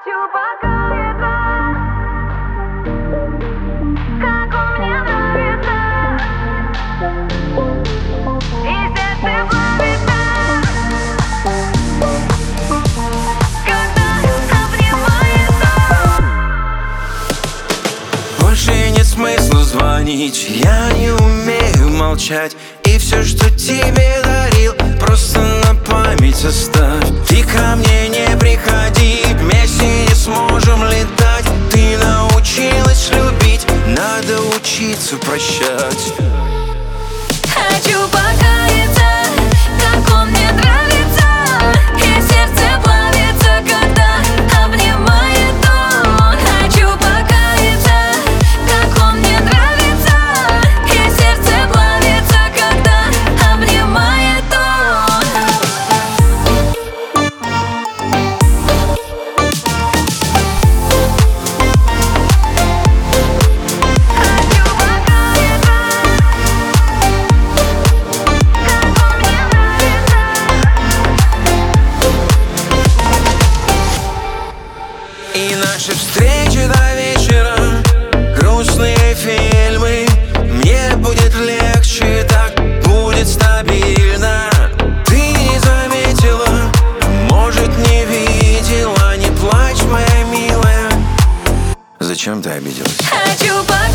Хочу покаяться, как он мне нравится, и сердце плавится, когда обнимается. Больше нет смысла звонить, я не умею молчать. И все, что тебе дарил, просто на память оставь. Ты ко мне не приходи, вместе не сможем летать. Ты научилась любить, надо учиться прощать. Хочу покаяться, как он мне нравится, и сердце плавится, когда обнимает он. Хочу покаяться, как он мне нравится, и сердце плавится, когда обнимает он. Хочу покаяться, И наши встречи до вечера, грустные фильмы. Мне будет легче, так будет стабильно. Ты не заметила, может не видела. Не плачь, моя милая. Зачем ты обиделась? хочу покаяться.